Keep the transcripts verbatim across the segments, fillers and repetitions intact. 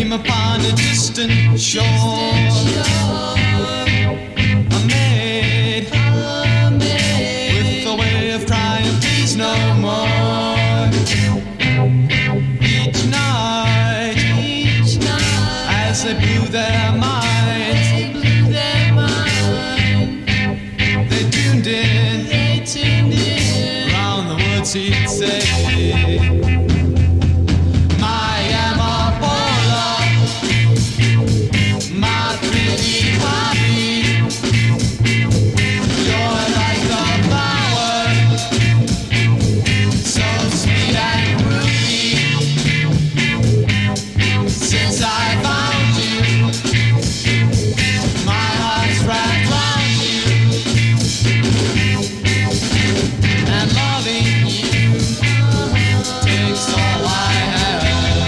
came upon a distant shore. A maid with a way of crying, please no more. Each night, as they blew their minds, they tuned in. Round the woods he'd say, my amapola, my pretty poppy, you're like a flower, so sweet and groovy. Since I found you, my heart's wrapped round you, and loving you takes all I have.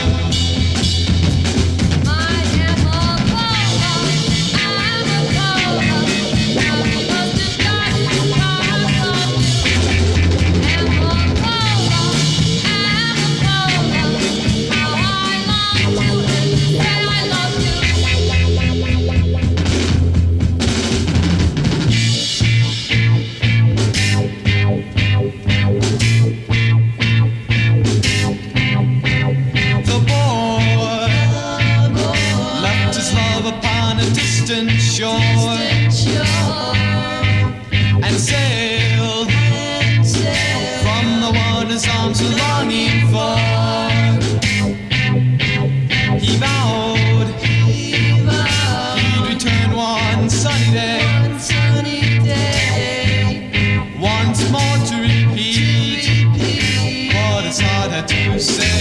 My amapola, amapola, now we must have started to talk of you. Amapola, amapola, how I long to hear you say I love you. The boy left his love upon a distant shore and sailed from the water's arms a longing for. He vowed he'd return one sunny day, once more to repeat what his heart had to say.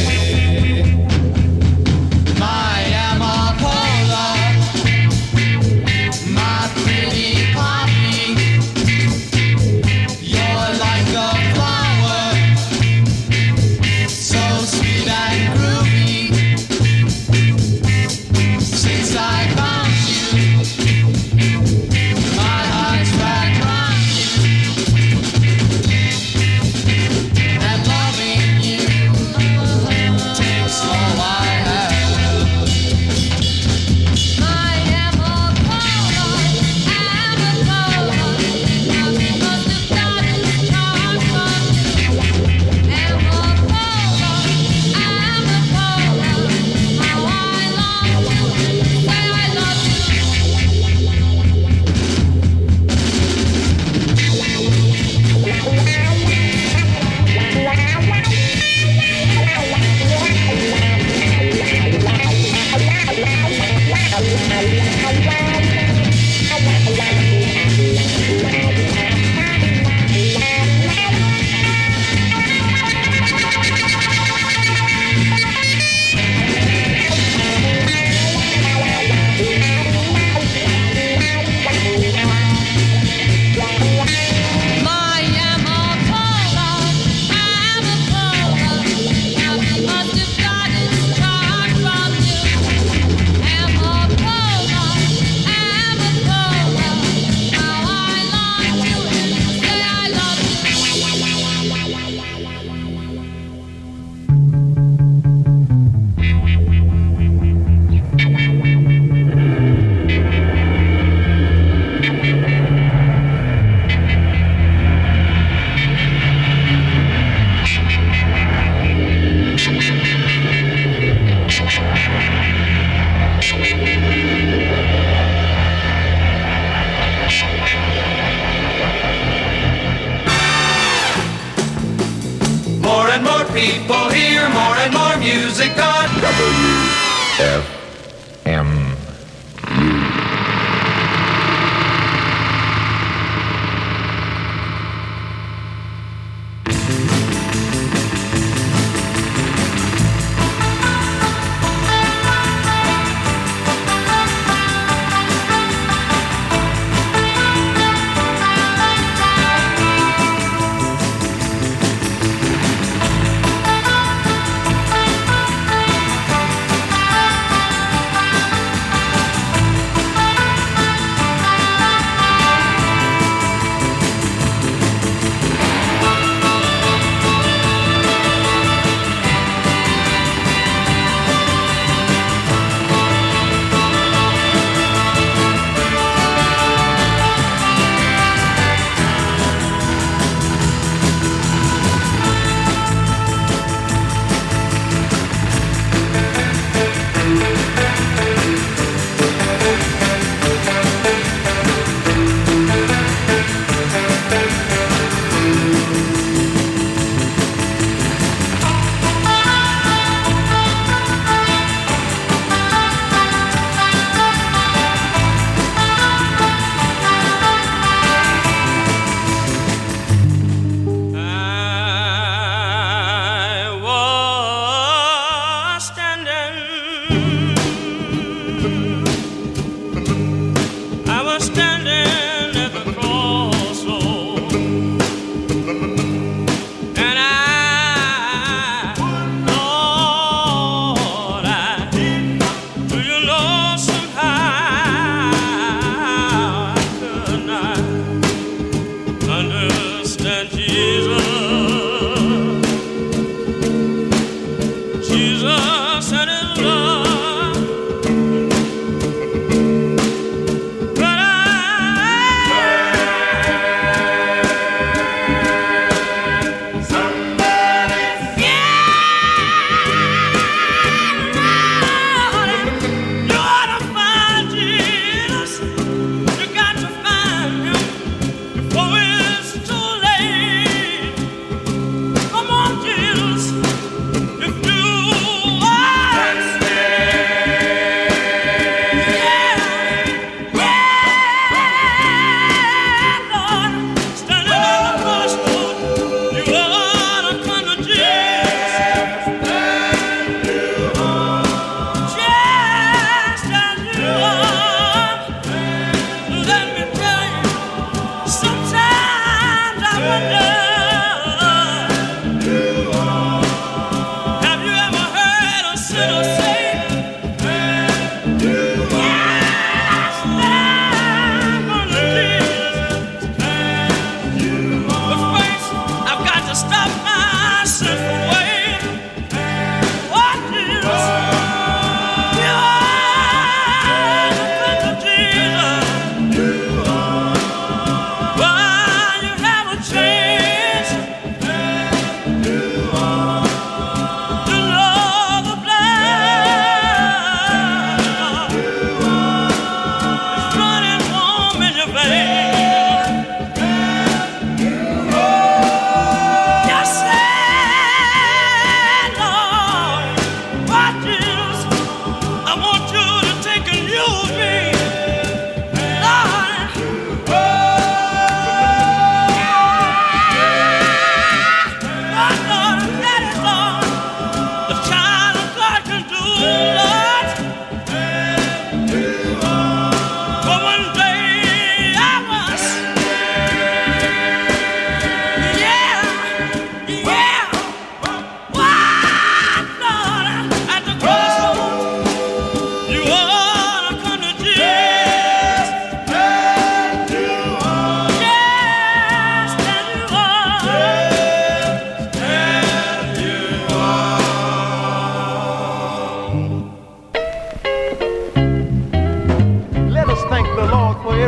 My amapola, my pretty poppy, you're like a flower, so sweet and groovy. Since I found you, my heart's wrapped round you, and loving you takes all I have. My amapola, amapola, now we must have started to talk of you. Amapola, amapola, how I long to hear you say I love you. My amapola, amapola, now we must have started to talk from you. Amapola, amapola, how I long to hear you say I love you. More and more people hear more and more music on W F M.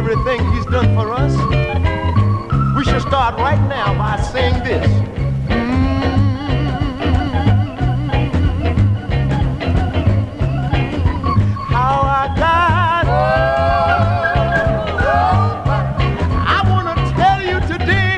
everything he's done for us, we should start right now by saying this. How I got, I want to tell you today.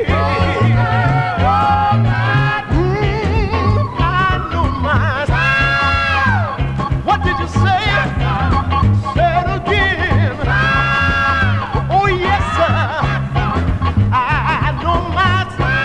Mm, I know my. What did you say? Say it again. Oh yes, sir. I know my.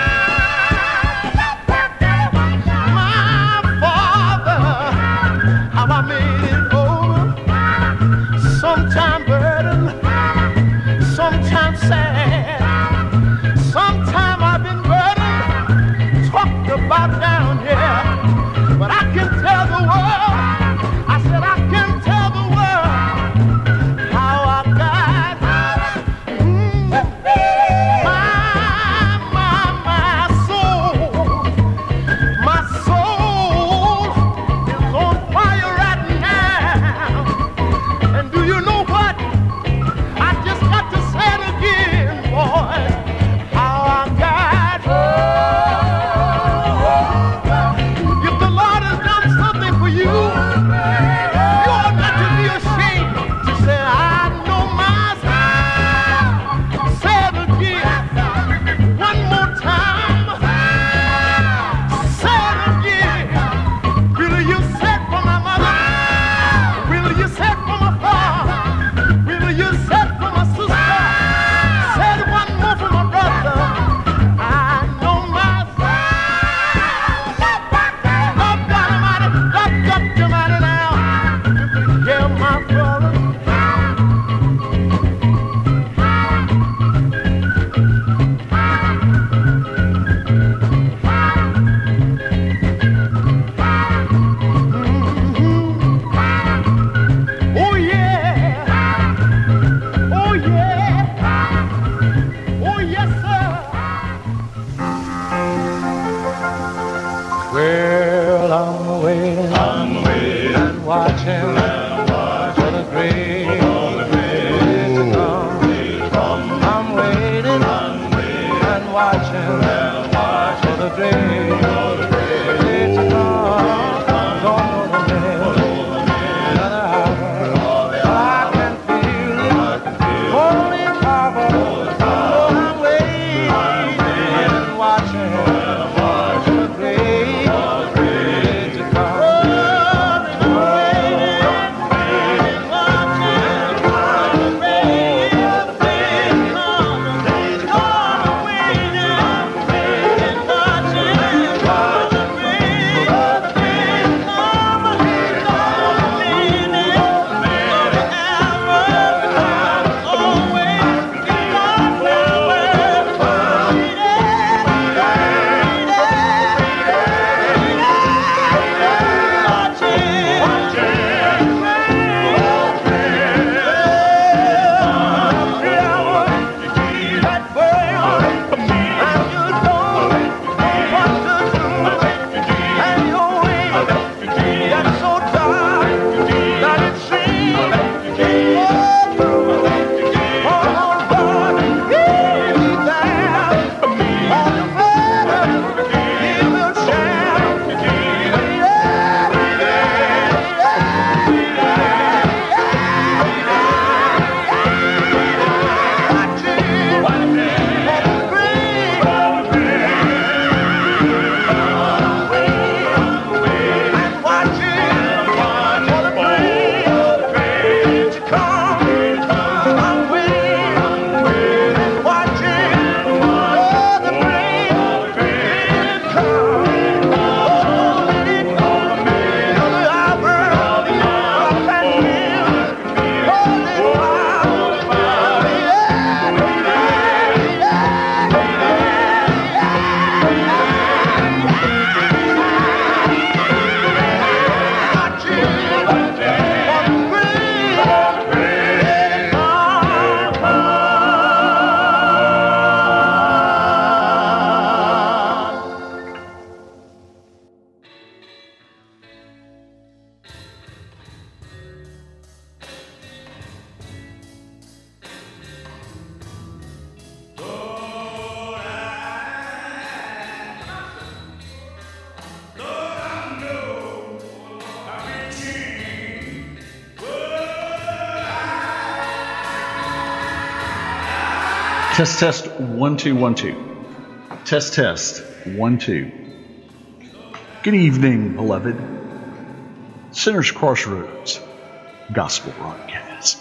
Test, test, one, two, one, two. Test, test, one, two. Good evening, beloved. Sinners Crossroads Gospel Broadcast.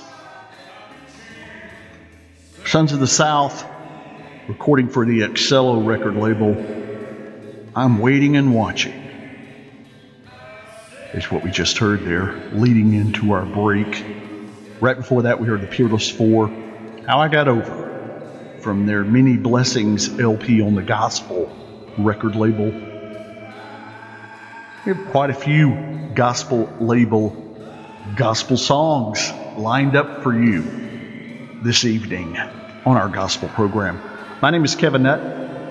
Sons of the South, recording for the Excello record label. I'm waiting and watching. Is what we just heard there, leading into our break. Right before that, we heard the Peerless Four, How I Got Over, from their Many Blessings L P on the Gospel record label. We have quite a few gospel label, gospel songs lined up for you this evening on our gospel program. My name is Kevin Nutt.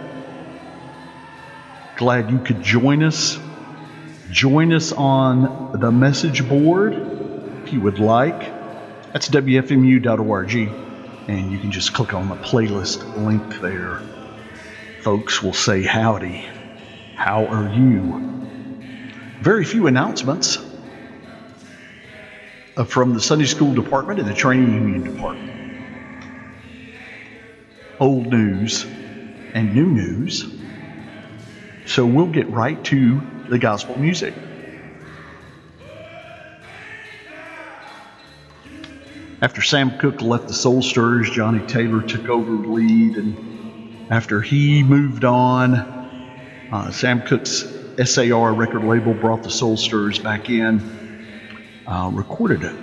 Glad you could join us. Join us on the message board if you would like. That's W F M U dot org. And you can just click on the playlist link there. Folks will say howdy. How are you? Very few announcements from the Sunday School Department and the Training Union Department. Old news and new news. So we'll get right to the gospel music. After Sam Cooke left the Soul Stirrers, Johnny Taylor took over the lead, and after he moved on, uh, Sam Cooke's S A R record label brought the Soul Stirrers back in, uh, recorded it.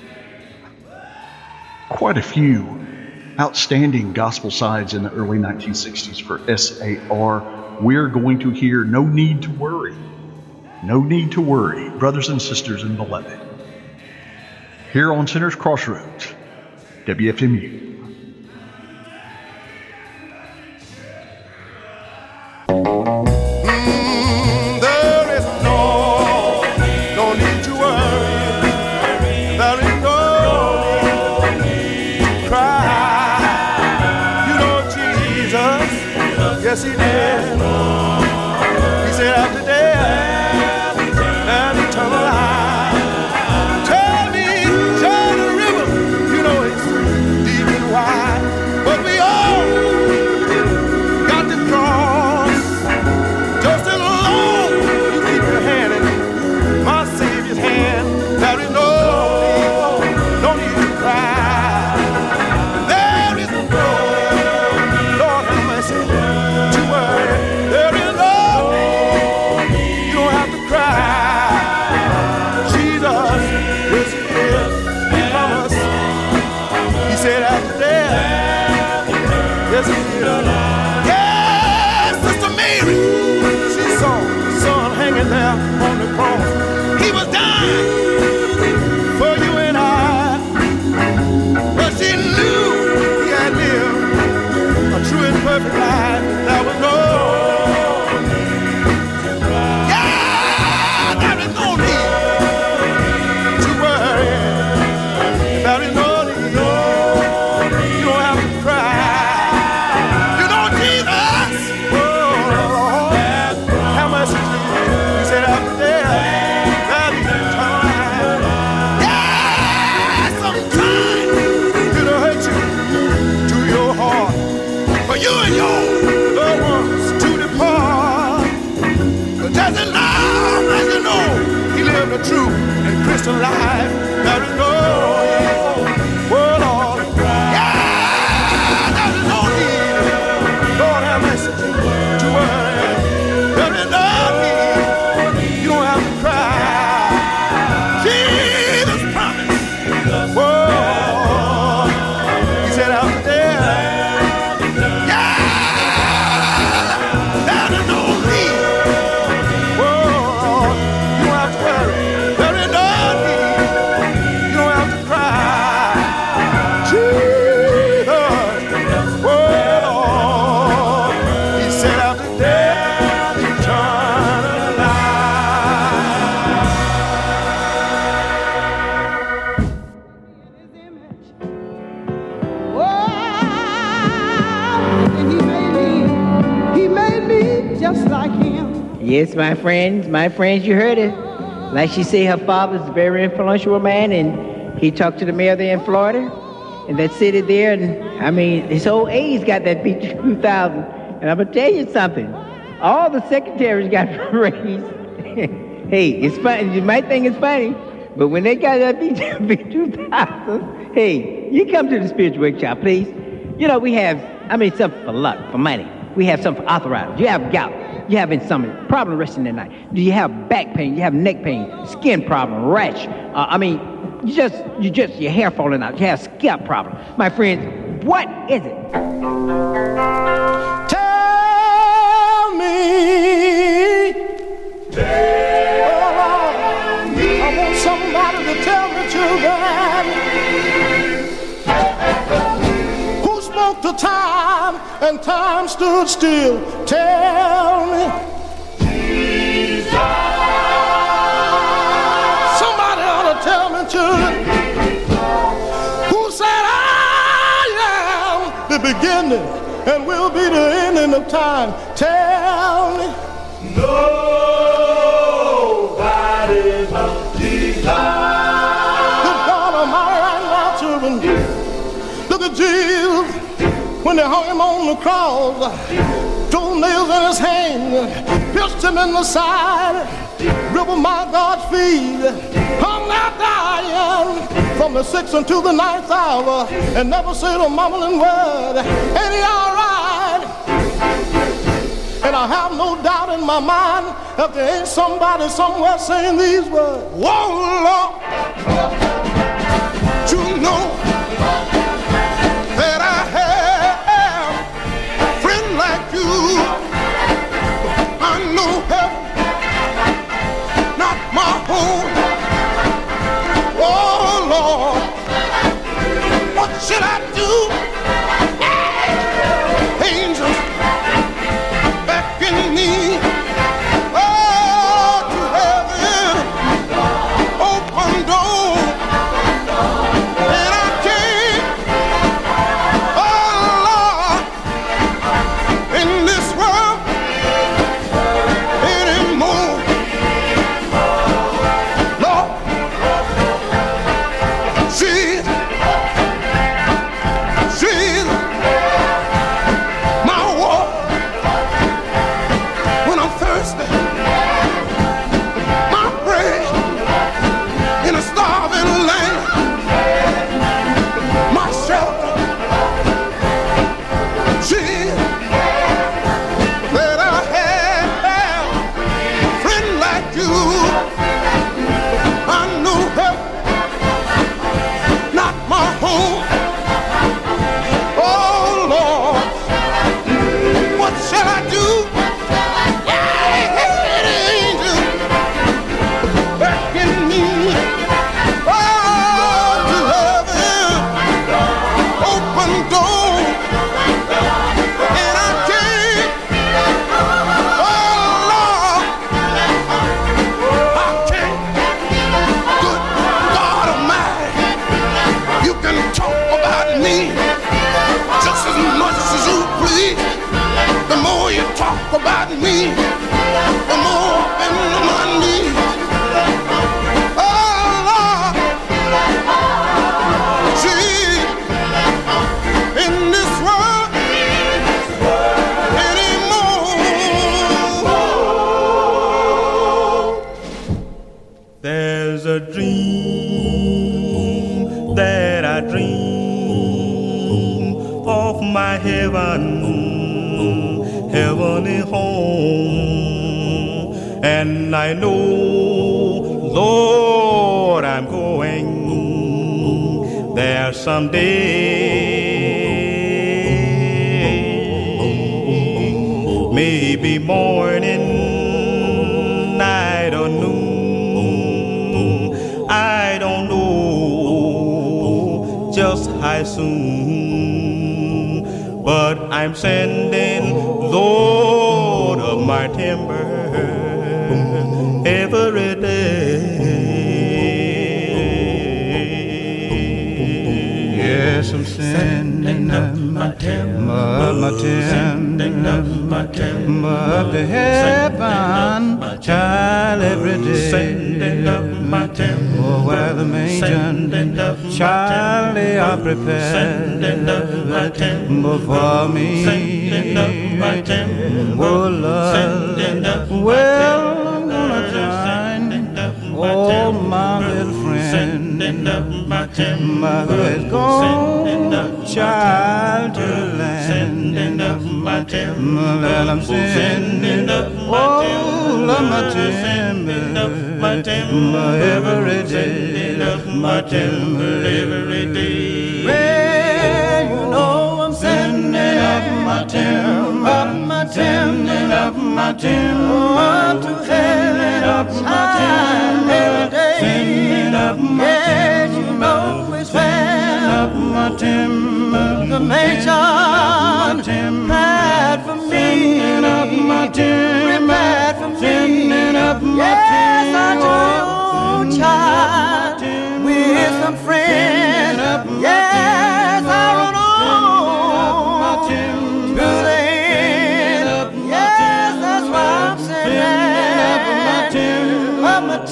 Quite a few outstanding gospel sides in the early nineteen sixties for S A R. We're going to hear No Need to Worry. No Need to Worry, brothers and sisters and beloved. Here on Sinners Crossroads, W F M U. Mm, there is no, no need to worry. There is no need to cry. You know Jesus, yes he did. He said after death and eternal life. But we all got the cross. Just as long as you keep your hand in my Savior's hand, there is no need, no need to cry. There is no, Lord have mercy, to worry. There is no need, you don't have to cry. Jesus, yes he is, he promised. He said after death. Yes, he did. Yes, Sister Mary. She saw the son hanging there on the cross. He was dying for you and I. But she knew he had lived a true and perfect life. There was no, yeah, there is no need to worry. There is no need. You don't have to cry. The true and Christian life, there is no world on. Yeah, there is no need. Lord have mercy to worry. There is no need. You don't have to cry. Jesus promised. Whoa, he said after death. Yeah, there is no need. Whoa, you don't have to worry. Yes, my friends, my friends, you heard it. Like she said, her father's a very influential man, and he talked to the mayor there in Florida, in that city there, and I mean, his whole age got that B two thousand. And I'm gonna tell you something. All the secretaries got raised. Hey, it's funny. You might think it's funny, but when they got that B two thousand, hey, you come to the spiritual workshop, please. You know, we have, I mean, something for luck, for money. We have something for arthritis. You have gout. You have insomnia, problem resting at night. Do you have back pain? You have neck pain, skin problem, rash. Uh, I mean, you just, you just, your hair falling out. You have scalp problem. My friends, what is it? Tell me. Tell me. I want somebody to tell me, children. Who spoke to time and time stood still? Tell me. Jesus. Somebody ought to tell me, children. Who said I am the beginning and will be the ending of time? Tell me. Nobody but Jesus. Good God Almighty, right now, children. Look at Jesus when they hung him on the cross. Drove nails in his hand, pierced him in the side, river my God's feet, hung there dying from the sixth until the ninth hour, and never said a mumbling word. Ain't he all right? And I have no doubt in my mind that there ain't somebody somewhere saying these words. Whoa, Lord, you know that I have a friend like you. I know heaven, not my home. Oh, Lord, what should I do? Angels beckon me. Oh, to heaven, open door. And I can't, oh, Lord, in this world anymore. Lord, Jesus, Jesus, my water when I'm thirsty, my bread in a starving land, my shelter, Jesus, that I have a friend like you. I know heaven, not my home. Oh, Lord, what shall I do? Yeah, angel beckon me. Oh, to heaven, open door. And I can't, oh, Lord, I can't. Good God Almighty, you can talk about me just as much as you please. The more you talk about me, the more I bend on my knees. Oh, Lord, see, in this world anymore. There's a dream that I dream of my heaven, heavenly home. And I know, Lord, I'm going there someday. Maybe morning, night or noon, I don't know just how soon, but I'm sending Lord of my timber every day. Yes, I'm sending up my timber, my timber, my timber up to heaven, child, every day. Sending up my timber. Oh, where the manger Charlie are prepared before me. Oh Lord, well I'm gonna join oh my little friend, my who has gone child to the land. Let I'm sending all of my timber, my every day, my timber every day. Well, you know I'm sending up my timber, my timber, up my timber, to send up my timber every day. Sending up my timber, you know it's sending up my timber, the nation bad for me. Sending up my timber, bad for me. Sending up my yes, I do, child, with some friends. Yes, I run on to the end. Yes, that's why I'm sending up my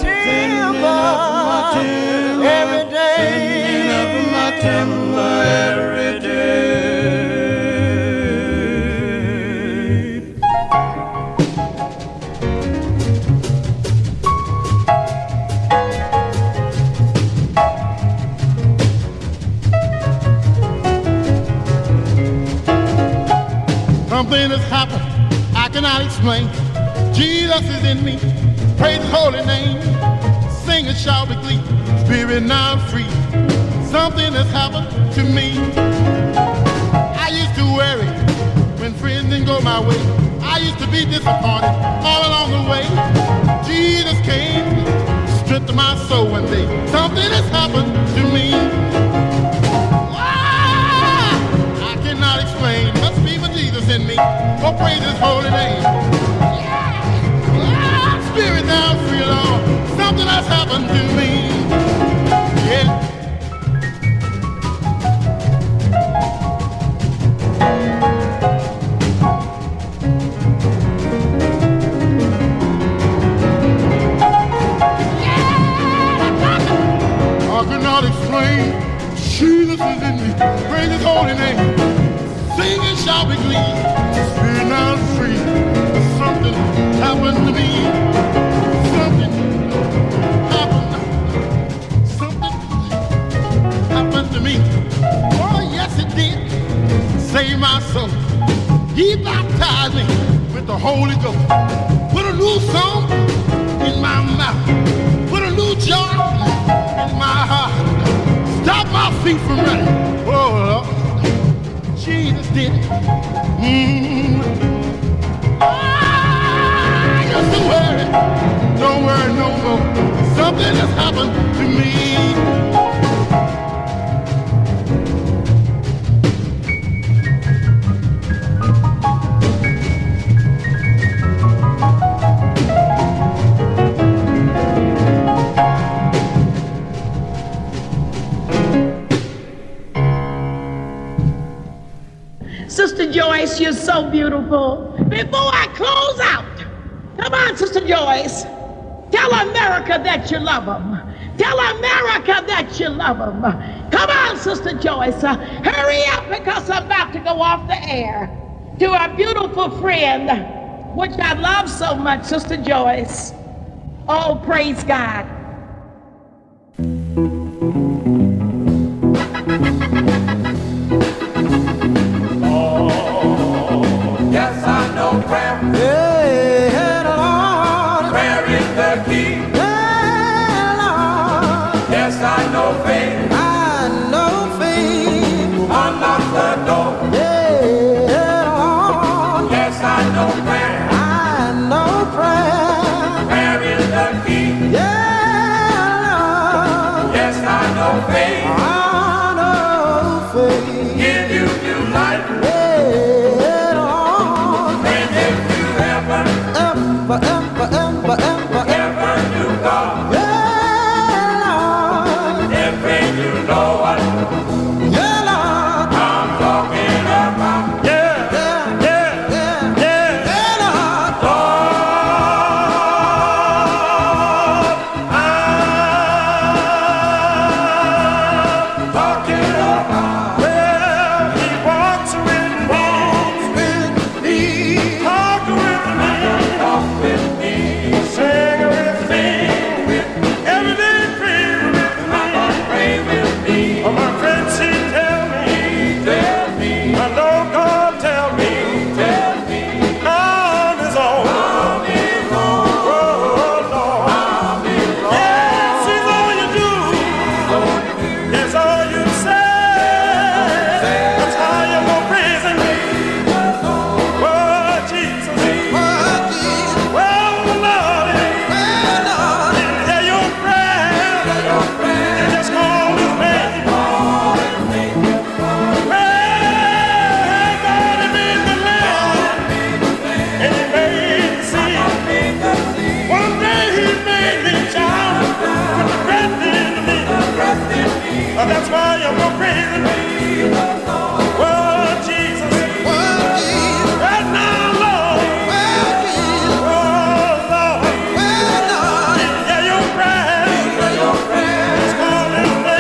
timber every day. Sending up my timber every day. Something has happened I cannot explain. Jesus is in me, praise His holy name. Sing and shout with glee, spirit now I'm free. Something has happened to me. I used to worry when friends didn't go my way. I used to be disappointed all along the way. Jesus came, strengthened my soul one day. Something has happened to me. Ah, I cannot explain. Must be for Jesus in me. Oh, praise His holy name. Yeah. Ah, spirit now free, Lord. Something has happened to me. Yeah. Explain. Jesus is in me. Praise His holy name. Sing and shout with glee. Spirit now free. Something happened to me. Something happened. Something happened to me. Oh yes it did. Save my soul. He baptized me with the Holy Ghost. Put a new song in my mouth. Put a new joy in my heart. Stop my feet from running. Oh, Lord. Jesus did it. Mm. Ah, just don't worry. Don't worry no more. Something has happened to me. Sister Joyce, you're so beautiful. Before I close out, come on, Sister Joyce. Tell America that you love them. Tell America that you love them. Come on, Sister Joyce. Uh, hurry up because I'm about to go off the air. To our beautiful friend, which I love so much, Sister Joyce. Oh, praise God. Yes, I know prayer. Yeah, Lord. Prayer is the key. Yeah, Lord. Yes, I know faith. I know faith. Unlock the door. Yeah, Lord. Yes, I know prayer. I know prayer. Prayer is the key. Yeah, Lord. Yes, I know faith. I know faith. Give you new life. Yeah, Lord. Bring it to heaven. Emperor, emperor, emperor, emperor, Ever you go. yeah, Lord. Everything you know what Yeah, Lord. I'm talking about. Yeah, yeah, yeah, yeah, yeah, Lord. Lord, I That's why I'm going crazy. Whoa, Jesus. Right now, Lord. Oh, Lord. Yeah, your prayer. It's calling me.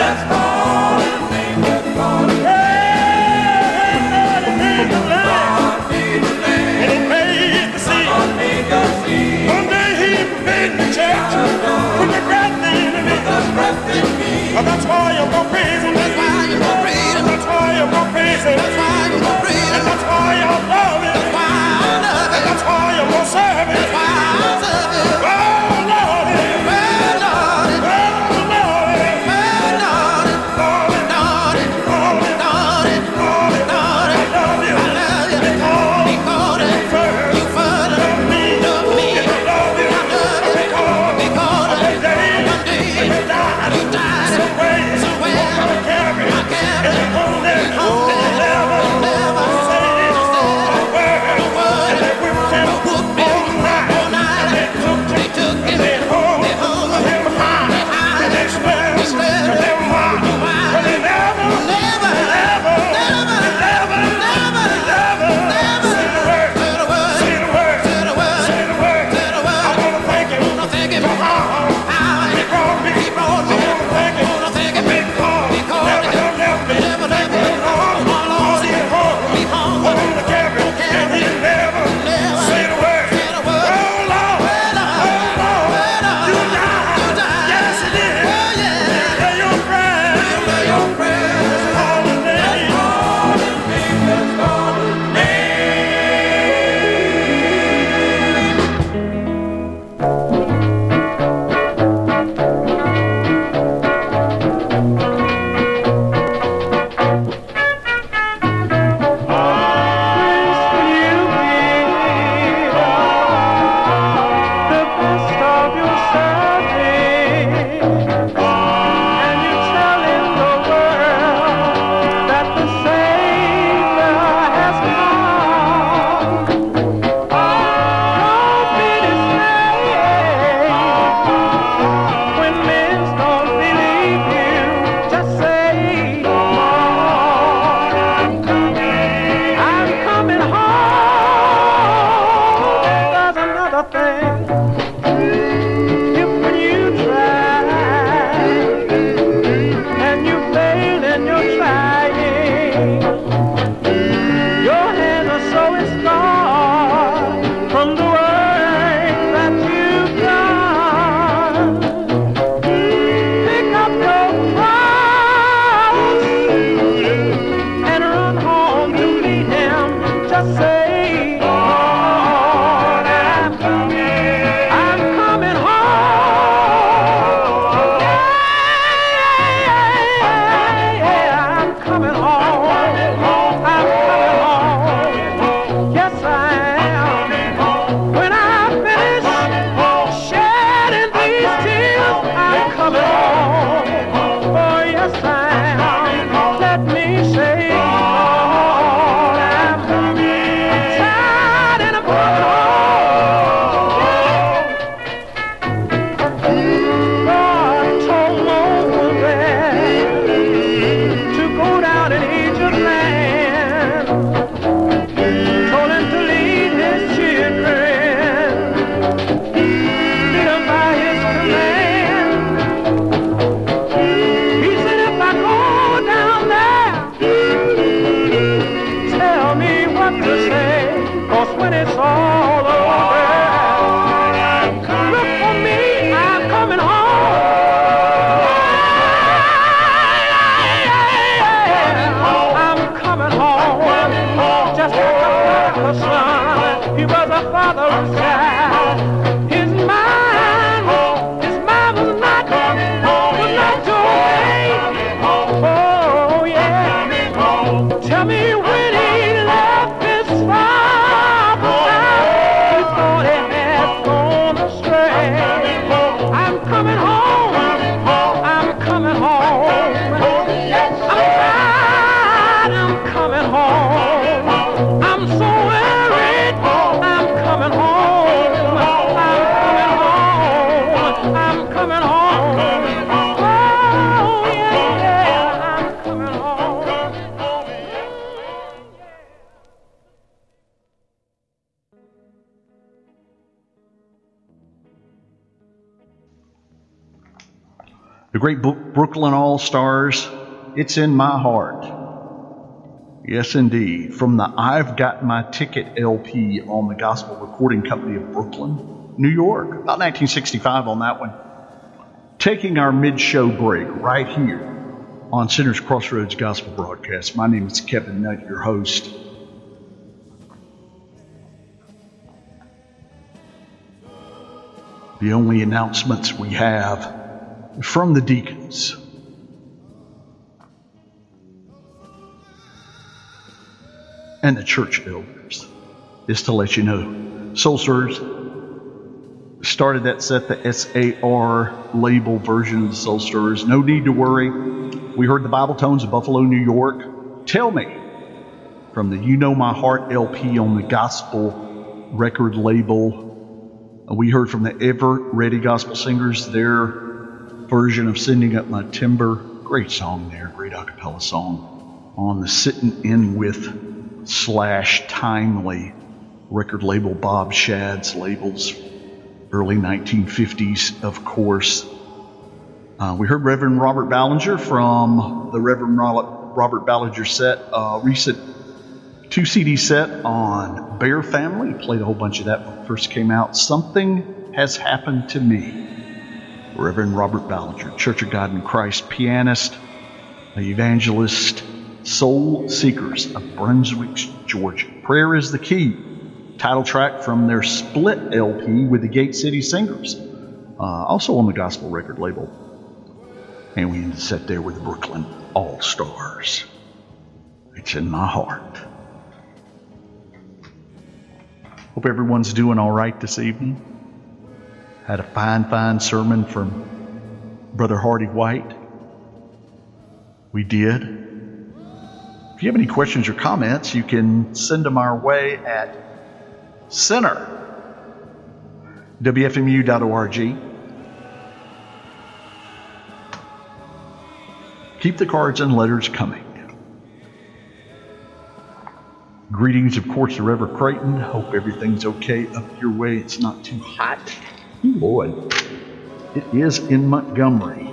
Yeah, Lord, it made the land. And it made the sea. One day he made the church. Put the breath in me. Oh, that's why I'm going crazy. That's why I'm going crazy. That's why I'm going crazy. That's why I'm going crazy. And that's why I love it. That's why I love it. And that's why I'm going to serve it. That's why I serve it. Oh, Lord. Well, Lord. Well, Lord. Well, Lord. Lord, Lord, Lord, Lord, Lord, Lord, I love you. I love you. Because you first, you first love me, love me. I love you. I love you. Because, because one day, one day, you died, you died. Somewhere, somewhere, I carry, I carry, and you hold it, hold it, never, never say a word, a word, and they whipped him all night, all night, and they took, they took, and they hold, they hold him high, and they swear, they swear, to them why, but they never, never, never, never, never, never, never, never say the word, say the word, say the word, say the word, say the word, say the word. I wanna thank him, wanna thank him for how, how he brought me, he brought me. I wanna thank him, wanna thank him because, because never, never, never, never, never, never, cause he home, he home, on the cabin, and he never, never say the word, say the word. Oh Lord, oh Lord, you died, you died, yes he did. Oh yeah, lay your prayer, lay your prayer, that's all the name, all the name, that's all the name. The best of yourself, and you're telling the world that the Savior has come. Don't be dismayed when men don't believe you. Just say, I'm coming home. There's another thing. If you try and you fail and you're trying, your hands are so scarred from the work that you've done. Pick up your cross and run home to meet him. Just say, Lord, I'm coming, I'm coming home. Yeah, I'm coming home. I'm coming home. Yes, I am. When I finish shedding these tears, I'm coming home. Oh, yes, I am. Let me say, Lord, I'm tired and I'm coming home. God told Moses to go down in Egypt land. Told him to lead his children, lead them by his command. He said, if I go down there, tell me what to say, 'cause when it's all over, look for me, I'm coming home. I'm coming home. Just like a prodigal son, he was a fatherless child. His mind, his mind was not, was not joy. Oh yeah. Tell me when he left his father's house, he thought he had gone astray. I'm coming home. I'm coming home. I'm tired. I'm coming home. I'm so worried. I'm coming home. I'm coming home. I'm coming home. Oh yeah, yeah. The great Bro- Brooklyn All-Stars, It's in My Heart. Yes, indeed. From the I've Got My Ticket L P on the Gospel Recording Company of Brooklyn, New York. About nineteen sixty-five on that one. Taking our mid-show break right here on Sinners Crossroads Gospel Broadcast. My name is Kevin Nutt, your host. The only announcements we have from the deacons. And the church elders is to let you know. Soul Stirrers started that set, the S A R label version of the Soul Stirrers. No need to worry. We heard the Bible Tones of Buffalo, New York. Tell Me from the You Know My Heart L P on the Gospel record label. We heard from the Ever Ready Gospel Singers, their version of Sending Up My Timber. Great song there, great a cappella song on the Sittin' In With slash Timely record label, Bob Shadd's labels, early nineteen fifties, of course. Uh, we heard Reverend Robert Ballinger from the Reverend Robert Ballinger set, uh, recent two C D set on Bear Family. Played a whole bunch of that when it first came out. Something Has Happened to Me. Reverend Robert Ballinger, Church of God in Christ pianist, evangelist, Soul Seekers of Brunswick, Georgia. Prayer is the Key, title track from their Split L P with the Gate City Singers, uh, also on the Gospel record label. And we sat there with the Brooklyn All-Stars. It's in My Heart. Hope everyone's doing all right this evening. Had a fine, fine sermon from Brother Hardy White. We did. If you have any questions or comments, you can send them our way at center, W F M U dot org. Keep the cards and letters coming. Greetings, of course, to Reverend Creighton. Hope everything's okay up your way. It's not too hot. Ooh, Lord. It is in Montgomery.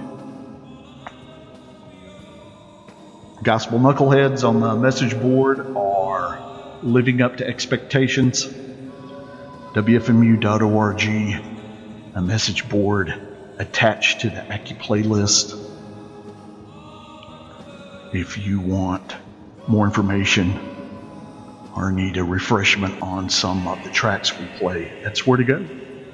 Gospel knuckleheads on the message board are living up to expectations. W F M U dot org, a message board attached to the Accu playlist. If you want more information or need a refreshment on some of the tracks we play, that's where to go.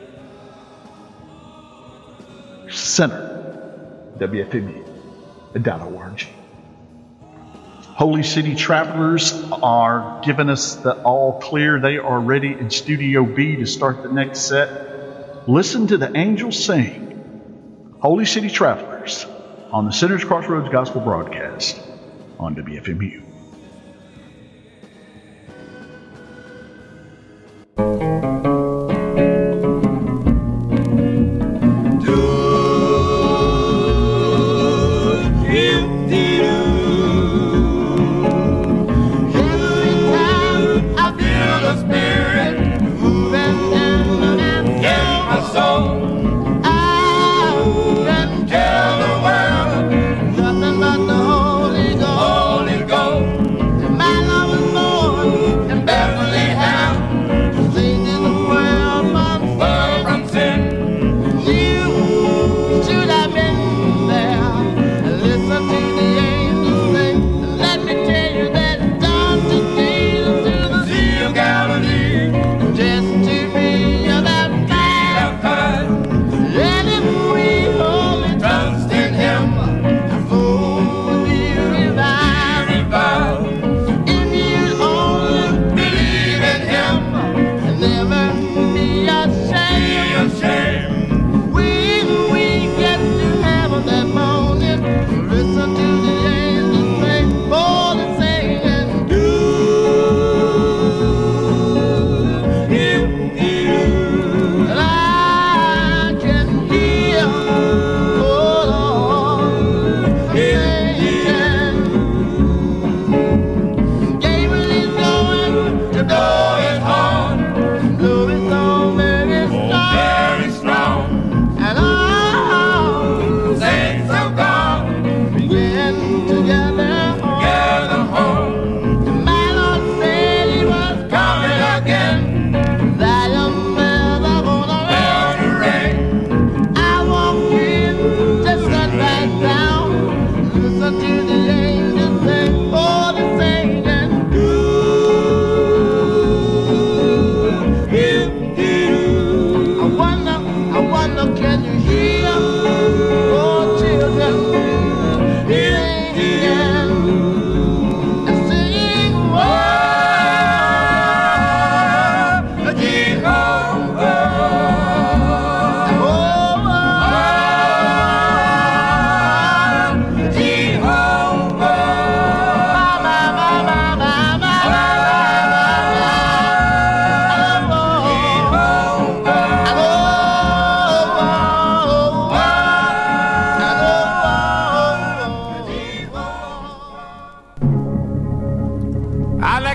Center, W F M U dot org. Holy City Travelers are giving us the all clear. They are ready in Studio B to start the next set. Listen to the angels sing. Holy City Travelers on the Sinners Crossroads Gospel Broadcast on W F M U. Tell the world nothing but the Holy Ghost. Holy Ghost.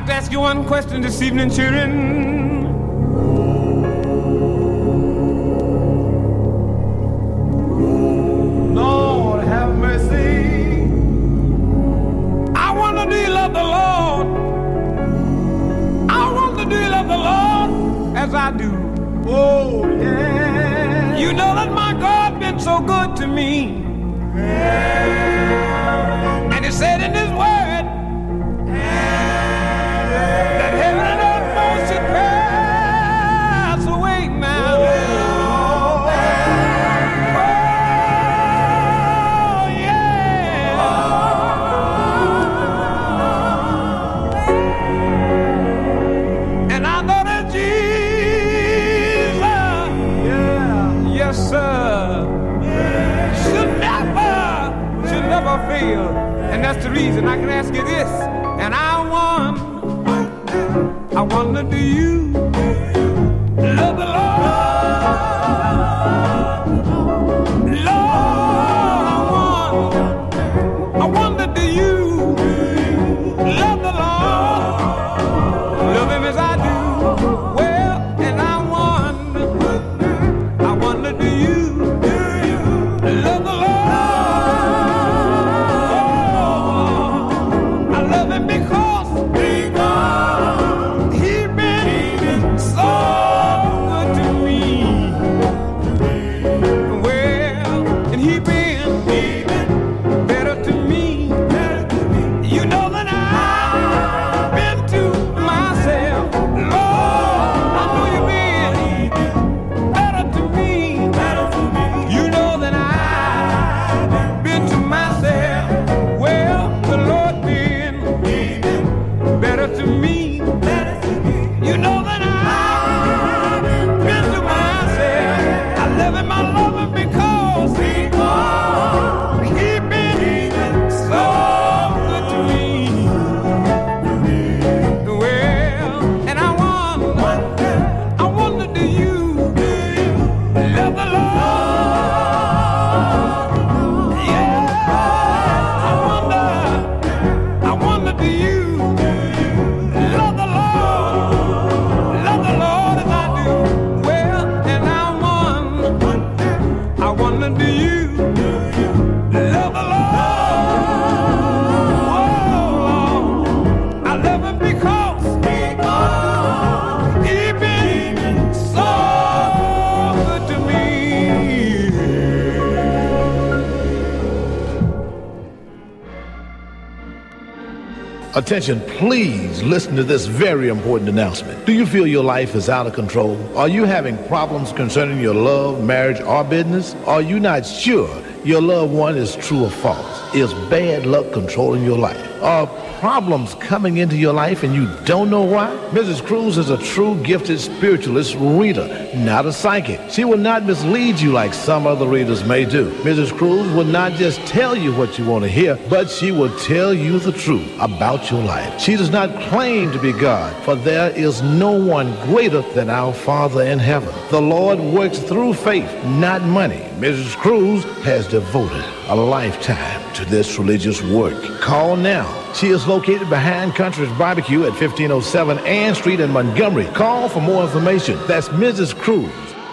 to ask you one question this evening, children. Lord, have mercy. I wonder, do you love the Lord? I wonder, do you love the Lord as I do? Oh, yeah. You know that my God been so good to me. Yeah. And he said in his word that heaven and earth both should pass away now. Oh, yeah. And I know that Jesus, yeah. yes sir, should never, should never fail. And that's the reason I can ask you this. And I wonder, I wonder, do you love the Lord? Lord, I wonder, do you love the Lord? Love him as I do. Well, and I wonder, I wonder, do you love the Lord? I love him because he been so good to me. Well, and he been better to me. You know that I've been to myself, Lord, I know you've been better to me. You know that I've been to myself. Well, the Lord been better to me. You know that I've been to myself. I love him, I love him because he been so good to me. Well, and I wonder, I wonder, do you love the Lord? Yeah, I wonder, I wonder, do you love the Lord? Love the Lord as I do. Well, and I wonder, I wonder, do you love the Lord? Oh, I love him because he been so good to me. Attention, please listen to this very important announcement. Do you feel your life is out of control? Are you having problems concerning your love, marriage, or business? Are you not sure your loved one is true or false? Is bad luck controlling your life? Are problems coming into your life and you don't know why? Missus Cruz is a true gifted spiritualist reader, not a psychic. She will not mislead you like some other readers may do. Missus Cruz will not just tell you what you want to hear, but she will tell you the truth about your life. She does not claim to be God, for there is no one greater than our Father in heaven. The Lord works through faith, not money. Missus Cruz has devoted a lifetime to this religious work. Call now. She is located behind Country's Barbecue at fifteen oh seven Ann Street in Montgomery. Call for more information. That's Missus Cruz.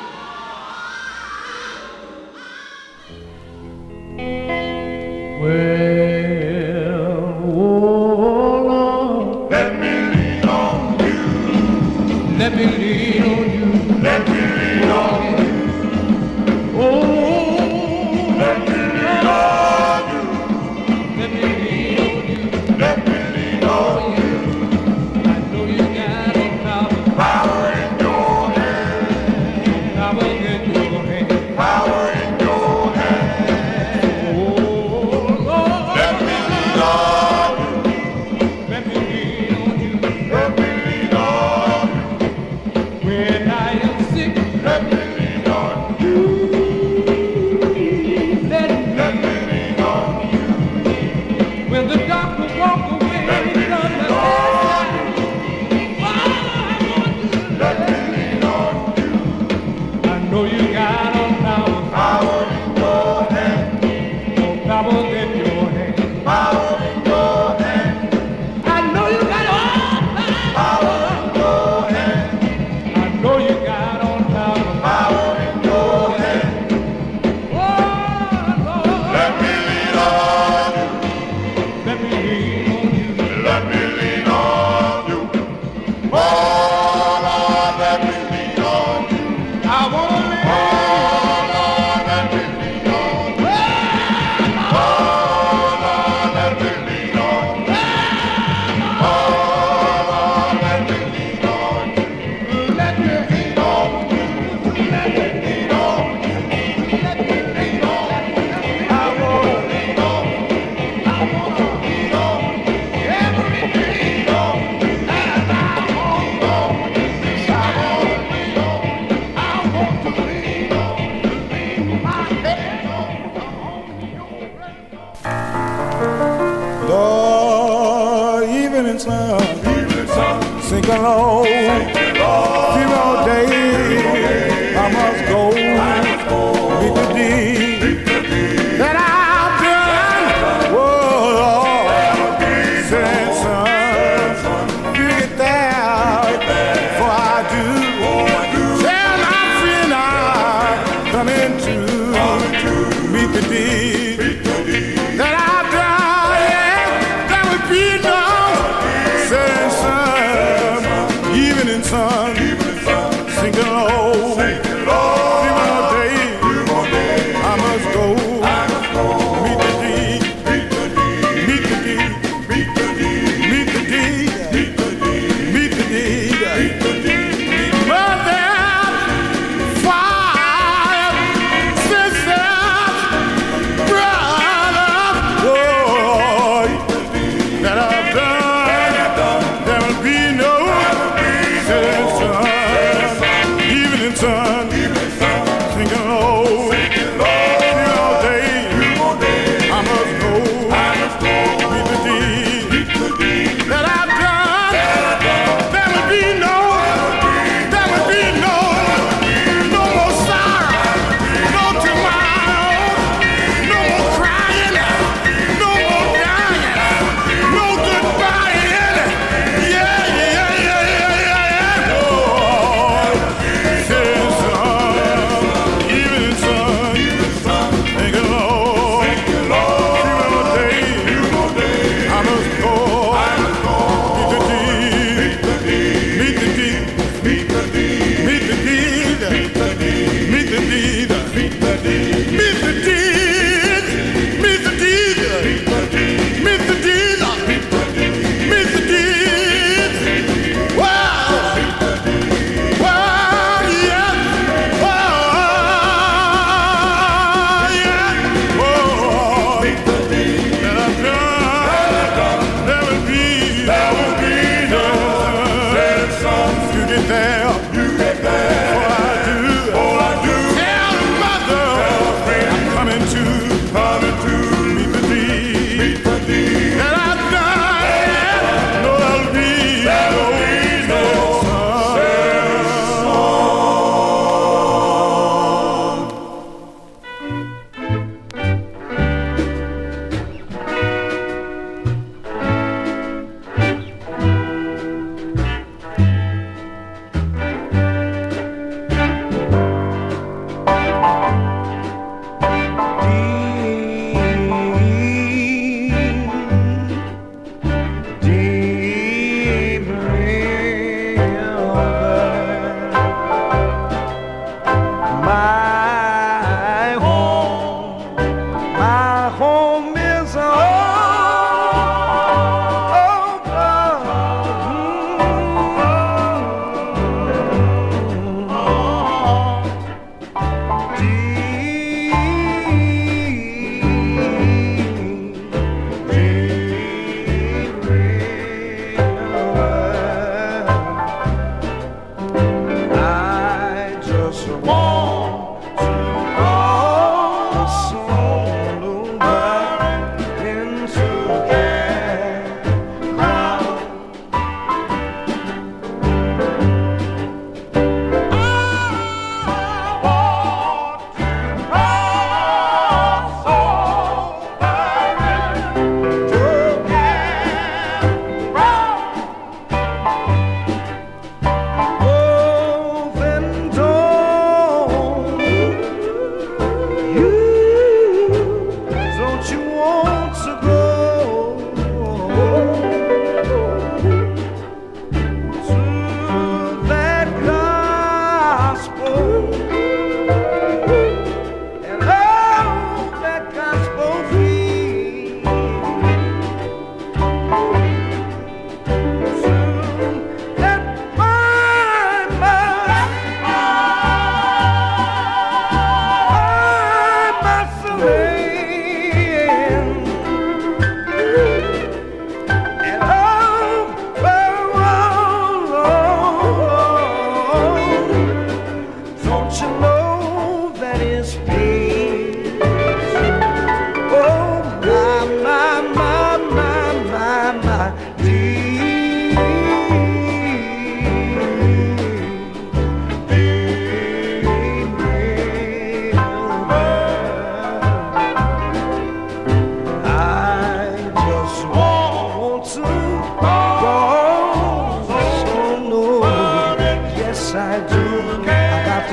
Well, oh Lord, let me lean on you. Let me lean on you. Let me lean on you. Oh, let me lean on you. Let me lean on you. Let me lean on you. I know you got all power. Power in your hand. Power in your hand. Power in your hand. Oh Lord, let me lean on you. Let me lean on you. Let me lean on you. When I am sick, let me lean on you. Let me, let me lean on you. When the doctor walk away, let me lean on you. Let me lean on you. I know you got all power. Power in your hand. More power in your hand. Power in your hand. I know you got all power. Let me lean on you. Oh, Lord, let me lean on you. I wanna lean. Oh, Lord, let me lean on you. Oh, Lord, let me lean on you. Oh, Lord, let me lean on you. Let me lean on you. Let me lean on you. Let me lean on you. I wanna lean on you. I wanna lean on you. Every lean on you. And I want on you. I wanna lean on you. I want to lean on you. Lean my head on you. Lord, evening sun, sink along, few more days, I must go meet the deed that I've done. Whoa, Lord, send son, you get there before I do. Tell my friend I'm coming to meet the deed that I've done. Yeah, there would be no setting sun, evening sun, sinking low. Few more days, I must go meet the deed, meet the deed, meet the deed, meet the deed. Mother, father, sister, brother, Lord, that I've done, there will be no sense.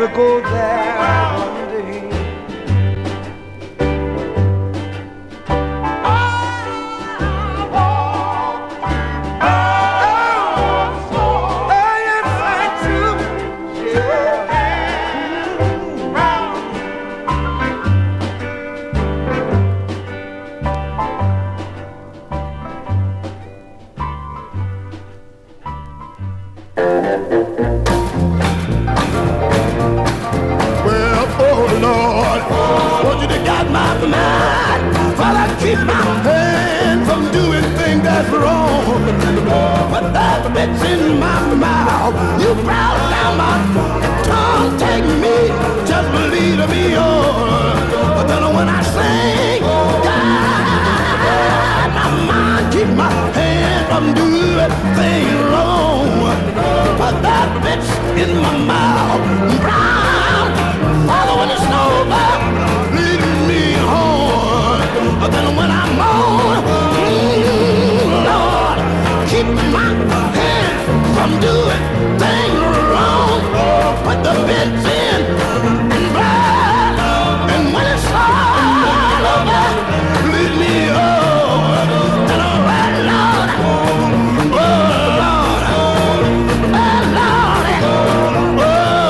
to go there one day. Well, oh Lord, want you to guide my mind, Father, keep my hand from doing things that's wrong. But that bitch in my mouth, you proud down my tongue, take me, just believe me, oh. But then when I sing, guide my mind, keep my hand from doing things wrong. But that bitch in my mouth, brown, Father, when it's over, lead me home. But then when I'm on, mm, Lord, keep my hand from doing things wrong. Put the bitch in and blood, and when it's all over, lead me home. And all right, Lord, oh Lord, oh Lord, oh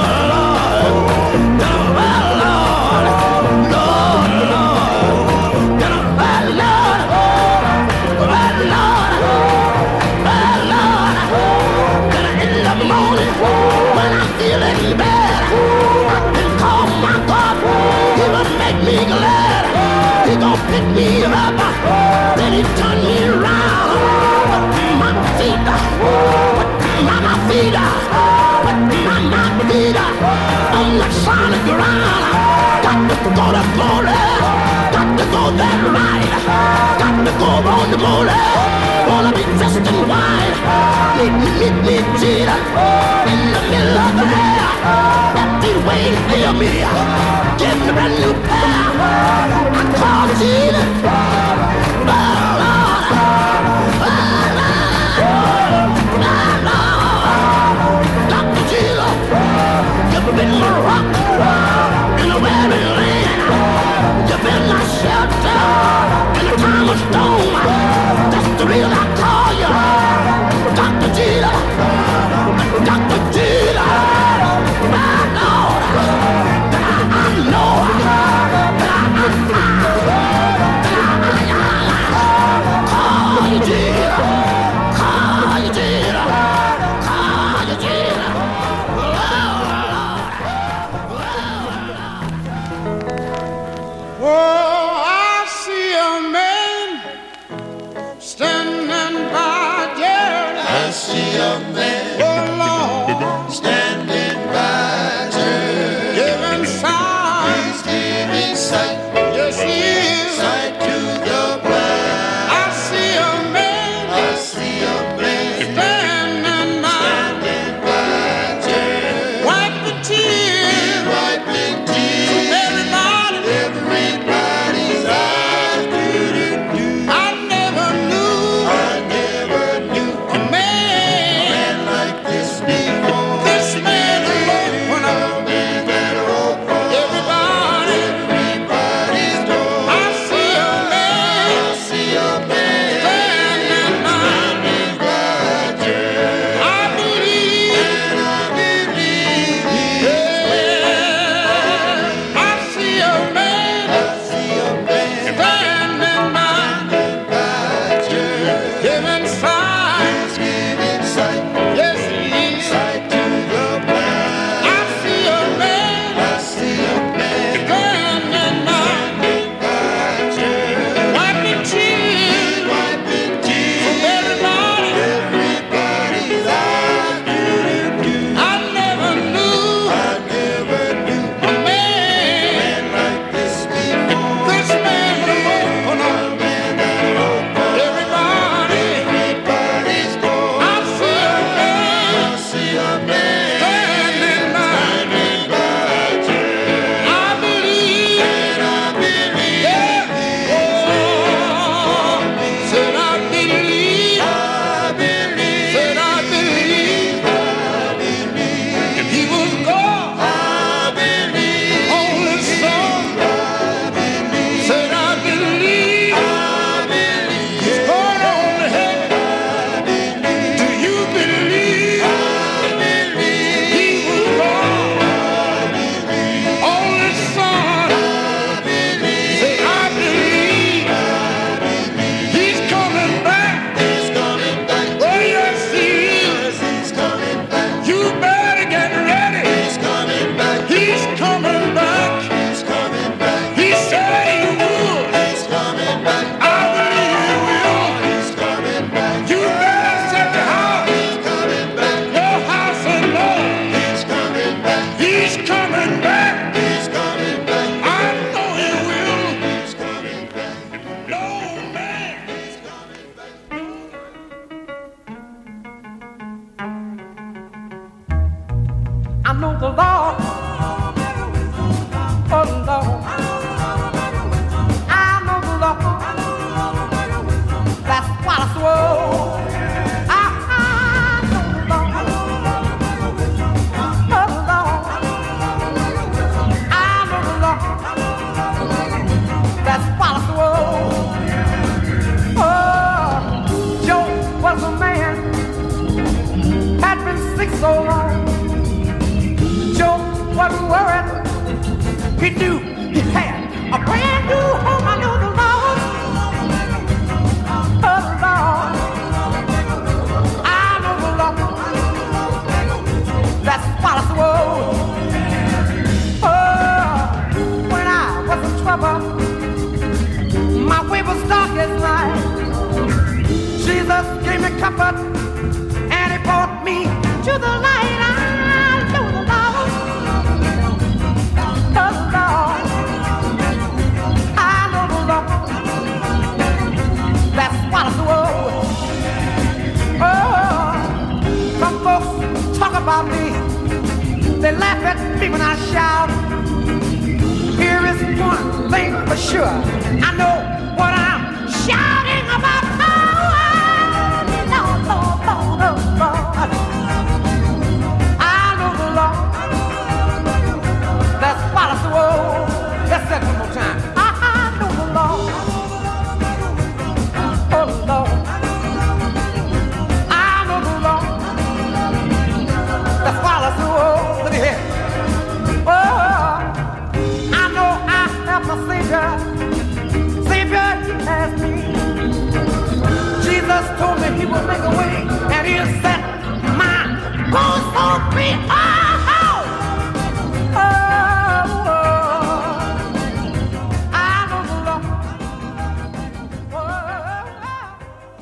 pick me up, then he turned me around. Put my feet, put my feet, put my feet on the solid ground. Got to go to glory, got to go that ride, got to go on the glory. Wanna be dressed in white, meet me, meet me, Jesus, in the middle of the air. That way, hear me, give me a brand new pair. I call Jesus, oh Lord, oh Lord, oh Lord, Doctor Jesus, you've been my rock in a weary land. You've been my shelter in a time of storm. That's the reason I call you, Doctor Jesus, Doctor Jesus. My Lord, I know call you Jesus, call you Jesus, call you Jesus. Oh, I see a man standing by there. I see a man, oh Lord, standing by there, giving sight. He's giving sight. Yes, he is. Sight to the blind. I see a man. I see a man standing by, standing by there. Wipe the tears. He's wiping tears from everybody. Everybody's eyes. I never knew. I never knew a man I know the Lord. Oh Lord. I know the Lord. That's why I swore. I, I know the Lord. Oh Lord. I know the Lord. That's why I swore. Oh, Joe was a man, had been sick so long. Joe wasn't worried. He knew he had a brand new home. I knew the Lord. Oh, the Lord. I know the Lord. That's why I swore. Oh, when I was in trouble, my way was dark as night. Jesus gave me comfort, and he brought me to the light. I know the Lord. Oh, Lord. I know the Lord. That's what I swore. Oh, some folks talk about me. They laugh at me when I shout. Here is one thing for sure. I know what I'm shouting about. Oh, Lord, Lord, Lord, oh, Lord. I know the Lord. That's what I swore. Let's say it one more time. I know the Lord. Oh, Lord. I know the Lord. That's what I swore. Let me hear it. Oh, I know I have a Savior. Savior, he has me. Jesus told me he would make a way, and he'll set my goals for me. Oh, oh, oh, oh. I know the Lord. Oh, oh.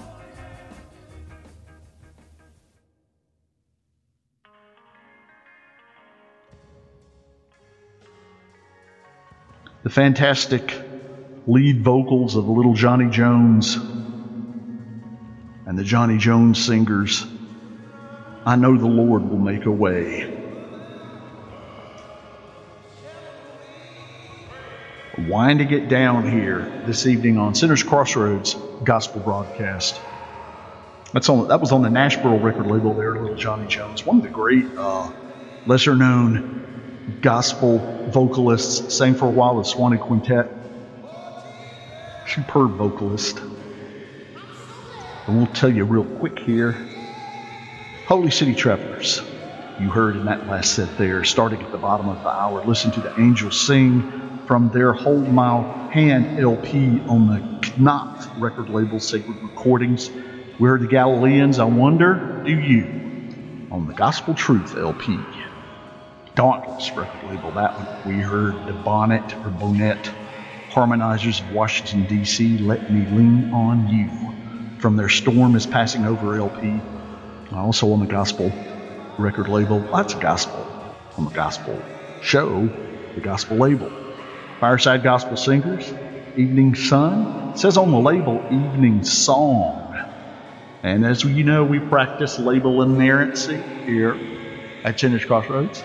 The fantastic lead vocals of Little Johnny Jones and the Johnny Jones Singers. I know the Lord will make a way. Winding it down here this evening on Sinners Crossroads Gospel Broadcast. That's on. That was on the Nashville record label there, Little Johnny Jones. One of the great, uh, lesser-known gospel vocalists. Sang for a while with Swanee Quintet. Superb vocalist. And we'll tell you real quick here. Holy City Travelers. You heard in that last set there, starting at the bottom of the hour. Listen to the angels sing from their Hold My Hand L P on the Knopf record label, Sacred Recordings. We heard the Galileans, I Wonder, Do You, on the Gospel Truth L P. Dauntless record label, that one. We heard the Bonnet or Bonnet Harmonizers of Washington, D C, Let Me Lean on You, from their Storm is Passing Over L P. Also on the Gospel record label, lots of gospel on the Gospel show, the Gospel label. Fireside Gospel Singers, Evening Sun. It says on the label, Evening Song. And as you know, we practice label inerrancy here at Sinners Crossroads.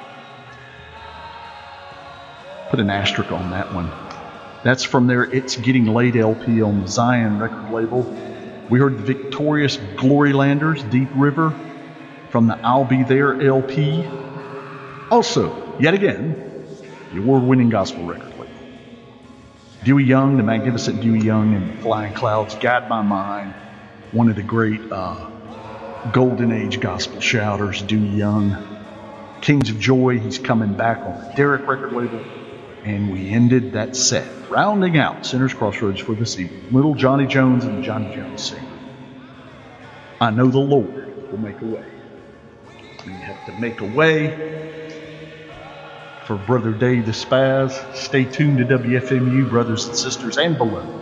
Put an asterisk on that one. That's from their It's Getting Late L P on the Zion record label. We heard the victorious Glorylanders, Deep River, from the I'll Be There L P. Also, yet again, the award-winning gospel record label. Dewey Young, the magnificent Dewey Young and Flying Clouds, Guide My Mind. One of the great uh, golden age gospel shouters, Dewey Young. Kings of Joy, he's coming back on the Derek record label. And we ended that set, rounding out Sinners Crossroads for this evening. Little Johnny Jones and the Johnny Jones Singer. I know the Lord will make a way. We have to make a way for Brother Dave the Spaz. Stay tuned to W F M U, brothers and sisters, and below.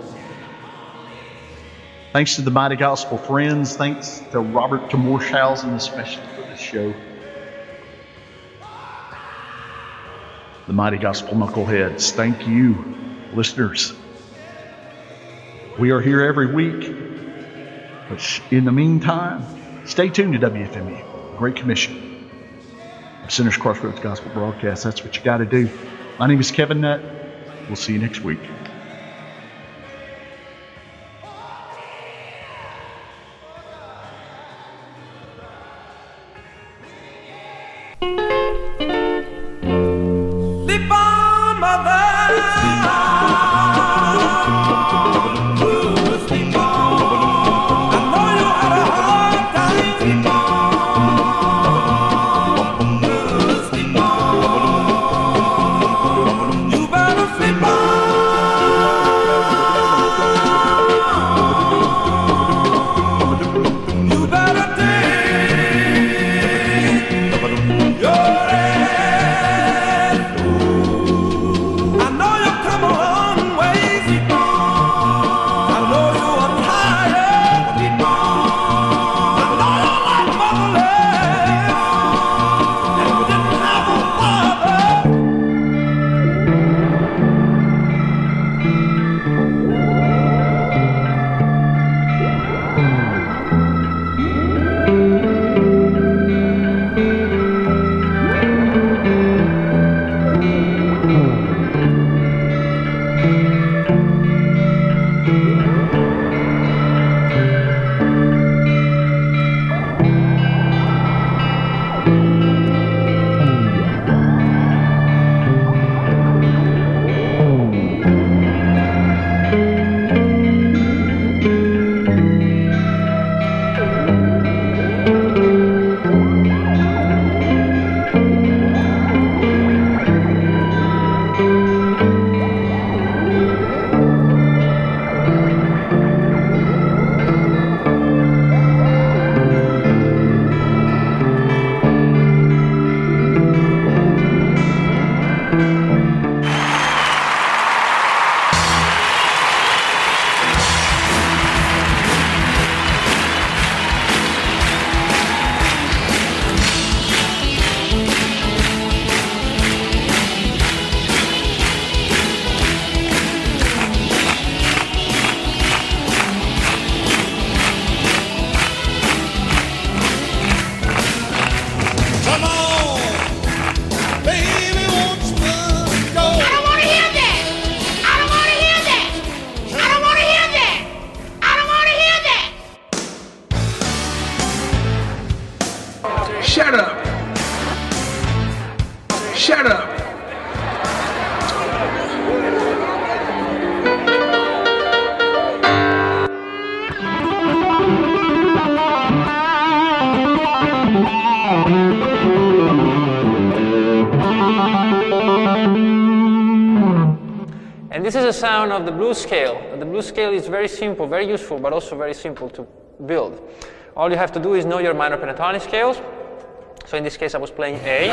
Thanks to the Mighty Gospel Friends. Thanks to Robert Morshausen, especially for this show. The Mighty Gospel Knuckleheads. Thank you, listeners. We are here every week. But in the meantime, stay tuned to W F M U. Great Commission. Sinners Crossroads Gospel Broadcast. That's what you got to do. My name is Kevin Nutt. We'll see you next week. Sleep on, mother. Ooh, sleep on. I know you had a hard time. Sleep on. Ooh, sleep on. You better sleep on. You better take your rest. I know you come a long ways. I know you are tired. I know you're like motherless. And you didn't have a father. Come on, baby, won't you go? I don't want to hear that. I don't want to hear that. I don't want to hear that. I don't want to hear that. Shut up. Shut up. And this is a sound of the blues scale. The blues scale is very simple, very useful, but also very simple to build. All you have to do is know your minor pentatonic scales. So in this case, I was playing A.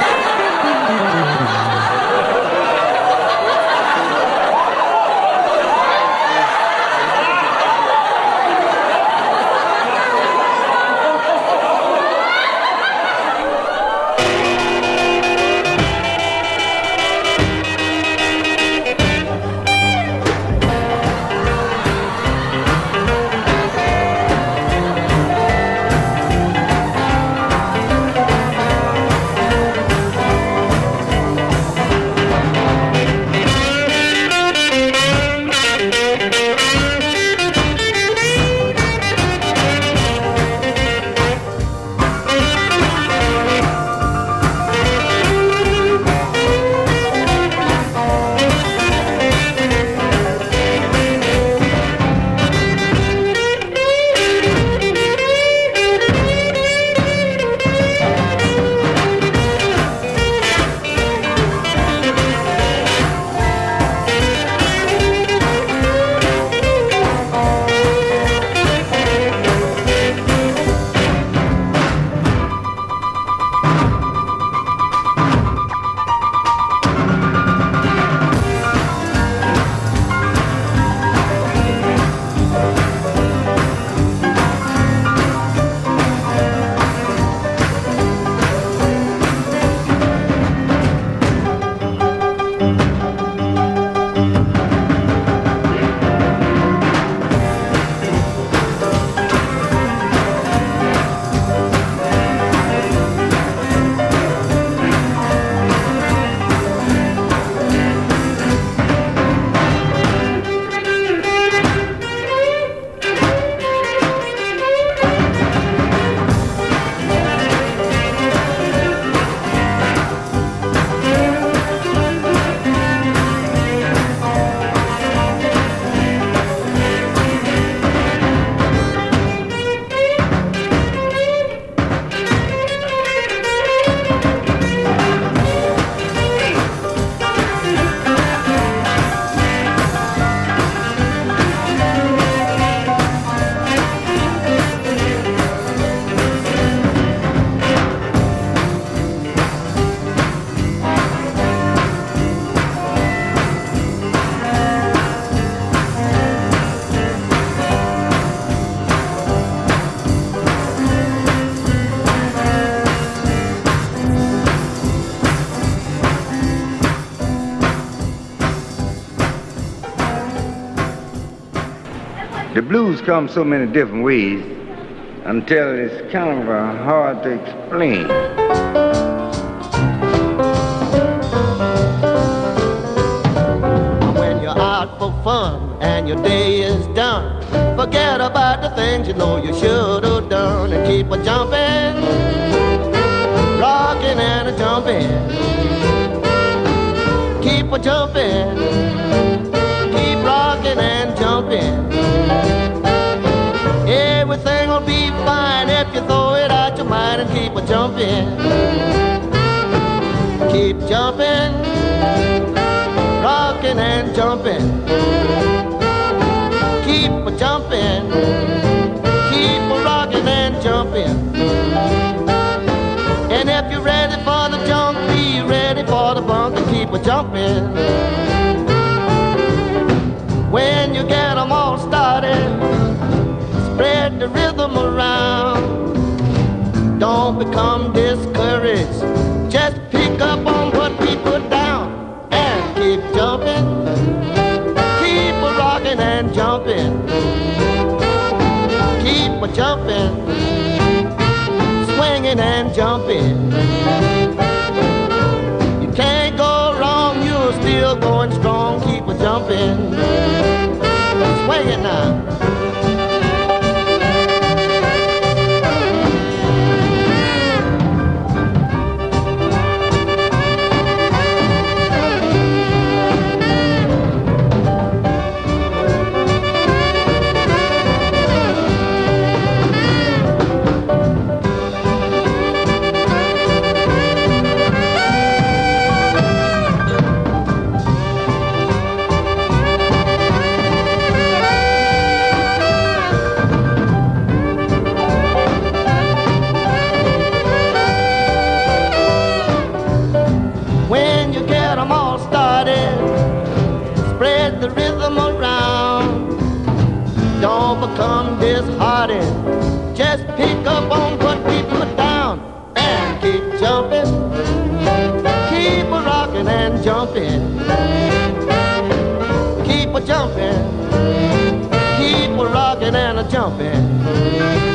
blues come so many different ways until it's kind of uh, hard to explain. When you're out for fun and your day is done, forget about the things you know you should have done and keep a jumping, rocking and a jumping. Keep a jumping, keep rocking and jumping. Everything will be fine if you throw it out your mind and keep a jumping. Keep jumping, rocking and jumping. Keep a jumping, keep a rocking and jumping. And if you're ready for the jump, be ready for the bump and keep a jumping. When you get them all started, spread the rhythm around. Don't become discouraged, just pick up on what we put down and keep jumping. Keep a rocking and jumping. Keep a jumping, swinging and jumping. You can't go wrong, you're still going strong. Keep a jumping, swinging now. Spread the rhythm around. Don't become disheartened, just pick up on what we put down and keep jumping. Keep a rocking and jumping. Keep a jumping. Keep a rocking and a jumping.